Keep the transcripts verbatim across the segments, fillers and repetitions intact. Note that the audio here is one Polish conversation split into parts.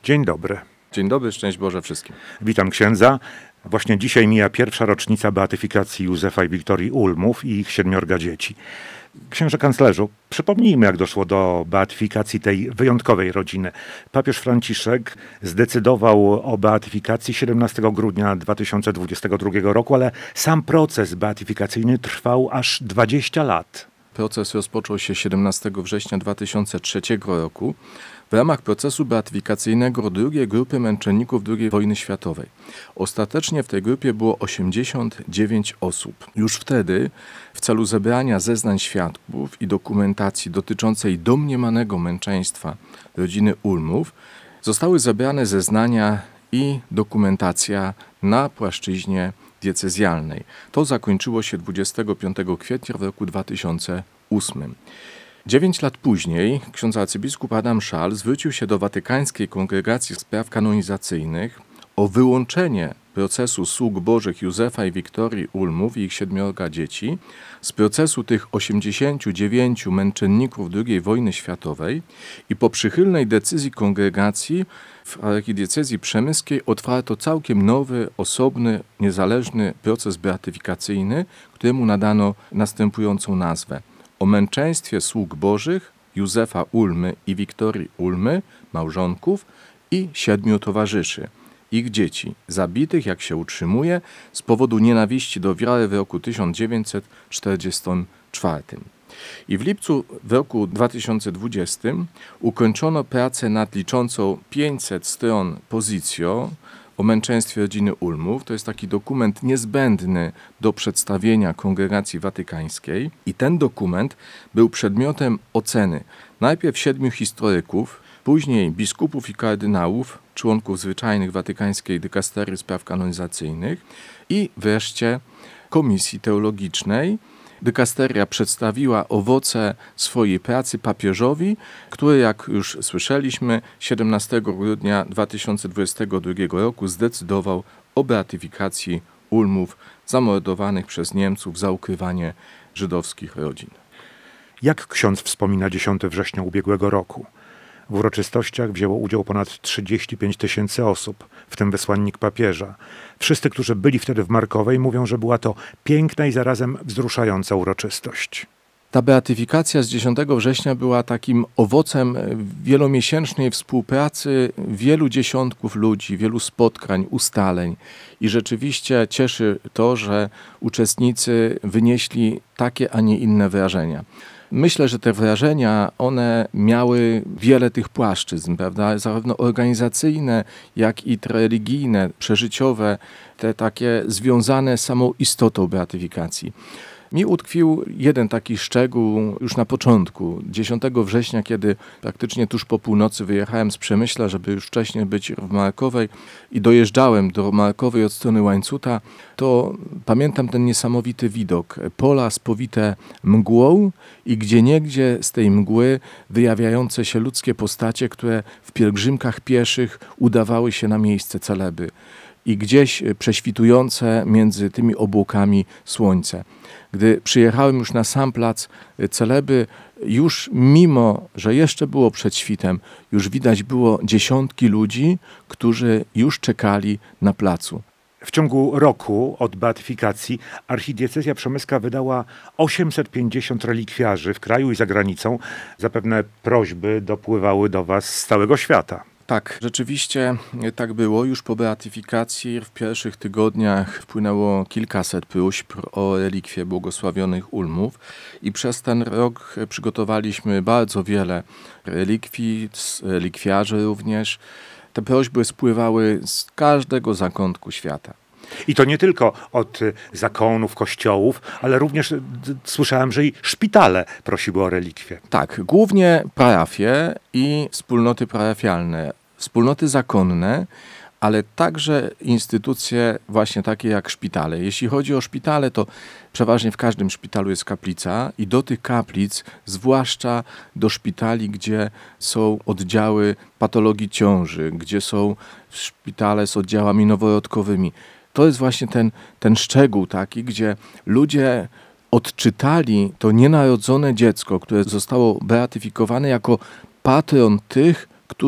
Dzień dobry. Dzień dobry, szczęść Boże wszystkim. Witam księdza. Właśnie dzisiaj mija pierwsza rocznica beatyfikacji Józefa i Wiktorii Ulmów i ich siedmiorga dzieci. Księże kanclerzu, przypomnijmy, jak doszło do beatyfikacji tej wyjątkowej rodziny. Papież Franciszek zdecydował o beatyfikacji siedemnastego grudnia dwa tysiące dwudziestego drugiego roku, ale sam proces beatyfikacyjny trwał aż dwadzieścia lat. Proces rozpoczął się siedemnastego września dwa tysiące trzeciego roku w ramach procesu beatyfikacyjnego drugiej grupy męczenników drugiej wojny światowej. Ostatecznie w tej grupie było osiemdziesiąt dziewięć osób. Już wtedy, w celu zebrania zeznań świadków i dokumentacji dotyczącej domniemanego męczeństwa rodziny Ulmów, zostały zebrane zeznania i dokumentacja na płaszczyźnie diecezjalnej. To zakończyło się dwudziestego piątego kwietnia w roku dwa tysiące ósmym. Dziewięć lat później ksiądz arcybiskup Adam Szal zwrócił się do Watykańskiej Kongregacji Spraw Kanonizacyjnych o wyłączenie procesu sług bożych Józefa i Wiktorii Ulmów i ich siedmiorga dzieci z procesu tych osiemdziesięciu dziewięciu męczenników drugiej wojny światowej i po przychylnej decyzji kongregacji w archidiecezji przemyskiej otwarto całkiem nowy, osobny, niezależny proces beatyfikacyjny, któremu nadano następującą nazwę: o męczeństwie sług bożych Józefa Ulmy i Wiktorii Ulmy, małżonków, i siedmiu towarzyszy, ich dzieci, zabitych, jak się utrzymuje, z powodu nienawiści do wiary w roku tysiąc dziewięćset czterdziestym czwartym. I w lipcu w roku dwa tysiące dwudziestym ukończono pracę nad liczącą pięćset stron pozycją o męczeństwie rodziny Ulmów. To jest taki dokument niezbędny do przedstawienia Kongregacji Watykańskiej i ten dokument był przedmiotem oceny najpierw siedmiu historyków, później biskupów i kardynałów, członków zwyczajnych Watykańskiej Dykasterii Spraw Kanonizacyjnych i wreszcie Komisji Teologicznej. Dykasteria przedstawiła owoce swojej pracy papieżowi, który, jak już słyszeliśmy, siedemnastego grudnia dwa tysiące dwudziestego drugiego roku zdecydował o beatyfikacji Ulmów zamordowanych przez Niemców za ukrywanie żydowskich rodzin. Jak ksiądz wspomina dziesiątego września ubiegłego roku? W uroczystościach wzięło udział ponad trzydzieści pięć tysięcy osób, w tym wysłannik papieża. Wszyscy, którzy byli wtedy w Markowej, mówią, że była to piękna i zarazem wzruszająca uroczystość. Ta beatyfikacja z dziesiątego września była takim owocem wielomiesięcznej współpracy wielu dziesiątków ludzi, wielu spotkań, ustaleń. I rzeczywiście cieszy to, że uczestnicy wynieśli takie, a nie inne wrażenia. Myślę, że te wrażenia, one miały wiele tych płaszczyzn, prawda? Zarówno organizacyjne, jak i te religijne, przeżyciowe, te takie związane z samą istotą beatyfikacji. Mi utkwił jeden taki szczegół już na początku, dziesiątego września, kiedy praktycznie tuż po północy wyjechałem z Przemyśla, żeby już wcześniej być w Markowej i dojeżdżałem do Markowej od strony Łańcuta, to pamiętam ten niesamowity widok. Pola spowite mgłą i gdzieniegdzie z tej mgły wyjawiające się ludzkie postacie, które w pielgrzymkach pieszych udawały się na miejsce celeby. I gdzieś prześwitujące między tymi obłokami słońce. Gdy przyjechałem już na sam plac celeby, już mimo, że jeszcze było przed świtem, już widać było dziesiątki ludzi, którzy już czekali na placu. W ciągu roku od beatyfikacji archidiecezja przemyska wydała osiemset pięćdziesiąt relikwiarzy w kraju i za granicą. Zapewne prośby dopływały do was z całego świata. Tak, rzeczywiście tak było. Już po beatyfikacji w pierwszych tygodniach wpłynęło kilkaset próśb o relikwie błogosławionych Ulmów i przez ten rok przygotowaliśmy bardzo wiele relikwii, relikwiarzy również. Te prośby spływały z każdego zakątku świata. I to nie tylko od zakonów, kościołów, ale również d- słyszałem, że i szpitale prosiły o relikwie. Tak, głównie parafie i wspólnoty parafialne, wspólnoty zakonne, ale także instytucje właśnie takie jak szpitale. Jeśli chodzi o szpitale, to przeważnie w każdym szpitalu jest kaplica i do tych kaplic, zwłaszcza do szpitali, gdzie są oddziały patologii ciąży, gdzie są szpitale z oddziałami noworodkowymi, to jest właśnie ten, ten szczegół taki, gdzie ludzie odczytali to nienarodzone dziecko, które zostało beatyfikowane jako patron tych, którzy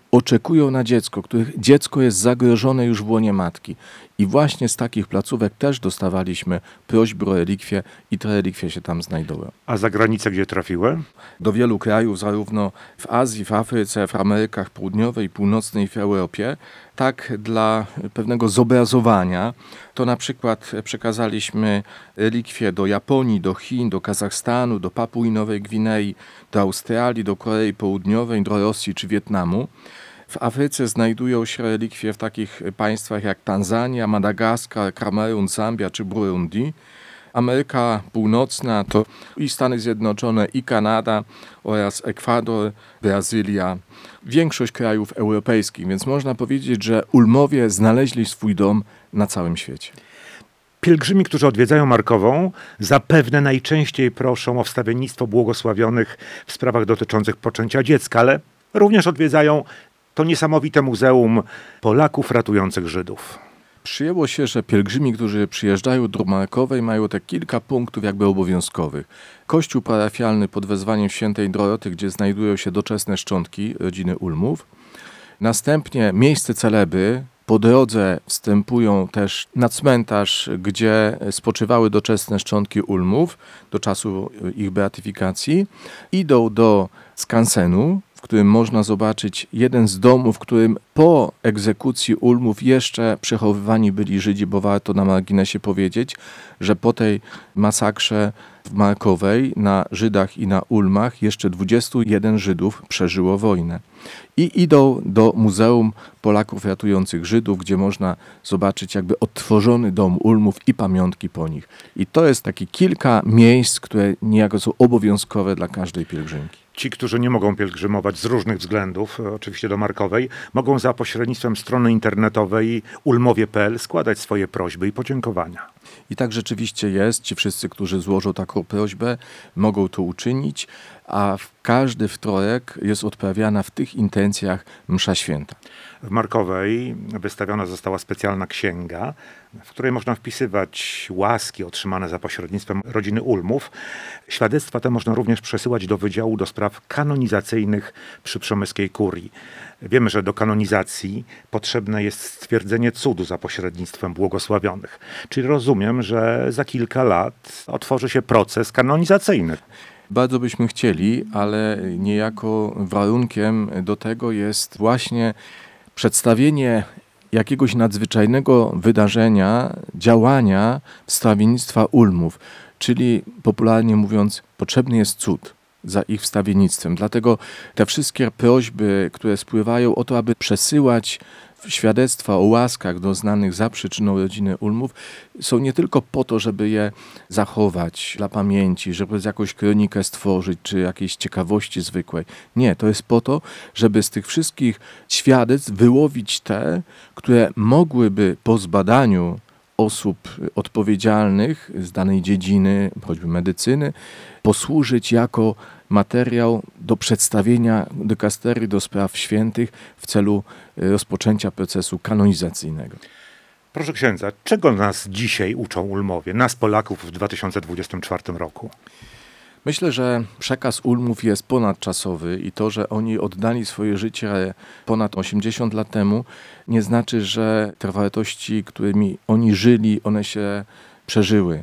oczekują na dziecko, których dziecko jest zagrożone już w łonie matki. I właśnie z takich placówek też dostawaliśmy prośby o relikwie i te relikwie się tam znajdują. A za granicę gdzie trafiły? Do wielu krajów, zarówno w Azji, w Afryce, w Amerykach Południowej, Północnej i w Europie, tak dla pewnego zobrazowania, to na przykład przekazaliśmy relikwie do Japonii, do Chin, do Kazachstanu, do Papui Nowej Gwinei, do Australii, do Korei Południowej, do Rosji czy Wietnamu. W Afryce znajdują się relikwie w takich państwach jak Tanzania, Madagaskar, Kamerun, Zambia czy Burundi. Ameryka Północna to i Stany Zjednoczone, i Kanada oraz Ekwador, Brazylia, większość krajów europejskich, więc można powiedzieć, że Ulmowie znaleźli swój dom na całym świecie. Pielgrzymi, którzy odwiedzają Markową, zapewne najczęściej proszą o wstawiennictwo błogosławionych w sprawach dotyczących poczęcia dziecka, ale również odwiedzają to niesamowite muzeum Polaków ratujących Żydów. Przyjęło się, że pielgrzymi, którzy przyjeżdżają do Markowej, mają te kilka punktów jakby obowiązkowych. Kościół parafialny pod wezwaniem świętej Doroty, gdzie znajdują się doczesne szczątki rodziny Ulmów. Następnie miejsce celeby. Po drodze wstępują też na cmentarz, gdzie spoczywały doczesne szczątki Ulmów do czasu ich beatyfikacji. Idą do skansenu, w którym można zobaczyć jeden z domów, w którym po egzekucji Ulmów jeszcze przechowywani byli Żydzi, bo warto na marginesie powiedzieć, że po tej masakrze w Markowej na Żydach i na Ulmach jeszcze dwudziestu jeden Żydów przeżyło wojnę. I idą do Muzeum Polaków Ratujących Żydów, gdzie można zobaczyć jakby odtworzony dom Ulmów i pamiątki po nich. I to jest takie kilka miejsc, które niejako są obowiązkowe dla każdej pielgrzymki. Ci, którzy nie mogą pielgrzymować z różnych względów, oczywiście do Markowej, mogą za pośrednictwem strony internetowej ulmowie kropka p l składać swoje prośby i podziękowania. I tak rzeczywiście jest. Ci wszyscy, którzy złożą taką prośbę, mogą to uczynić, a w każdy wtorek jest odprawiana w tych intencjach msza święta. W Markowej wystawiona została specjalna księga, w której można wpisywać łaski otrzymane za pośrednictwem rodziny Ulmów. Świadectwa te można również przesyłać do Wydziału do Spraw Kanonizacyjnych przy Przemyskiej Kurii. Wiemy, że do kanonizacji potrzebne jest stwierdzenie cudu za pośrednictwem błogosławionych. Czyli rozumiem, że za kilka lat otworzy się proces kanonizacyjny. Bardzo byśmy chcieli, ale niejako warunkiem do tego jest właśnie przedstawienie jakiegoś nadzwyczajnego wydarzenia, działania wstawiennictwa Ulmów, czyli popularnie mówiąc, potrzebny jest cud za ich wstawiennictwem. Dlatego te wszystkie prośby, które spływają o to, aby przesyłać świadectwa o łaskach doznanych za przyczyną rodziny Ulmów, są nie tylko po to, żeby je zachować dla pamięci, żeby jakąś kronikę stworzyć, czy jakiejś ciekawości zwykłej. Nie, to jest po to, żeby z tych wszystkich świadectw wyłowić te, które mogłyby po zbadaniu osób odpowiedzialnych z danej dziedziny, choćby medycyny, posłużyć jako materiał do przedstawienia dykasterii do spraw świętych w celu rozpoczęcia procesu kanonizacyjnego. Proszę księdza, czego nas dzisiaj uczą Ulmowie, nas Polaków w dwa tysiące dwudziestym czwartym roku? Myślę, że przekaz Ulmów jest ponadczasowy i to, że oni oddali swoje życie ponad osiemdziesiąt lat temu, nie znaczy, że te wartości, którymi oni żyli, one się przeżyły.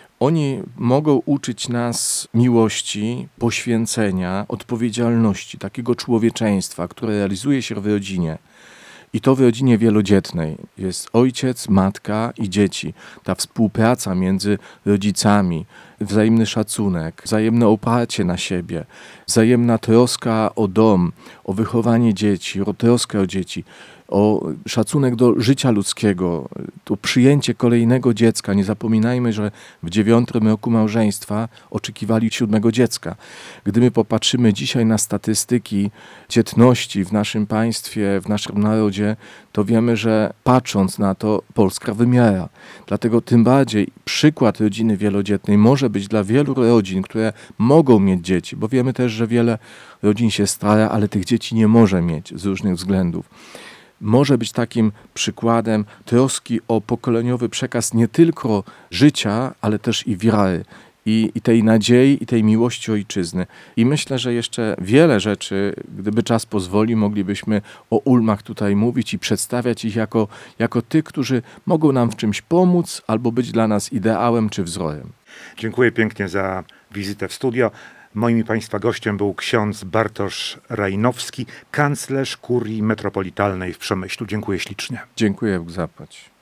Oni mogą uczyć nas miłości, poświęcenia, odpowiedzialności, takiego człowieczeństwa, które realizuje się w rodzinie. I to w rodzinie wielodzietnej. Jest ojciec, matka i dzieci. Ta współpraca między rodzicami, wzajemny szacunek, wzajemne oparcie na siebie, wzajemna troska o dom, o wychowanie dzieci, o troskę o dzieci, o szacunek do życia ludzkiego, to przyjęcie kolejnego dziecka. Nie zapominajmy, że w dziewiątym roku małżeństwa oczekiwali siódmego dziecka. Gdy my popatrzymy dzisiaj na statystyki dzietności w naszym państwie, w naszym narodzie, to wiemy, że patrząc na to, Polska wymiera. Dlatego tym bardziej przykład rodziny wielodzietnej może być dla wielu rodzin, które mogą mieć dzieci, bo wiemy też, że wiele rodzin się stara, ale tych dzieci nie może mieć z różnych względów. Może być takim przykładem troski o pokoleniowy przekaz nie tylko życia, ale też i wiary. i, i tej nadziei, i tej miłości ojczyzny. I myślę, że jeszcze wiele rzeczy, gdyby czas pozwoli, moglibyśmy o Ulmach tutaj mówić i przedstawiać ich jako, jako tych, którzy mogą nam w czymś pomóc albo być dla nas ideałem czy wzorem. Dziękuję pięknie za wizytę w studio. Moim i Państwa gościem był ksiądz Bartosz Rajnowski, kanclerz kurii metropolitalnej w Przemyślu. Dziękuję ślicznie. Dziękuję, Bóg zapłać.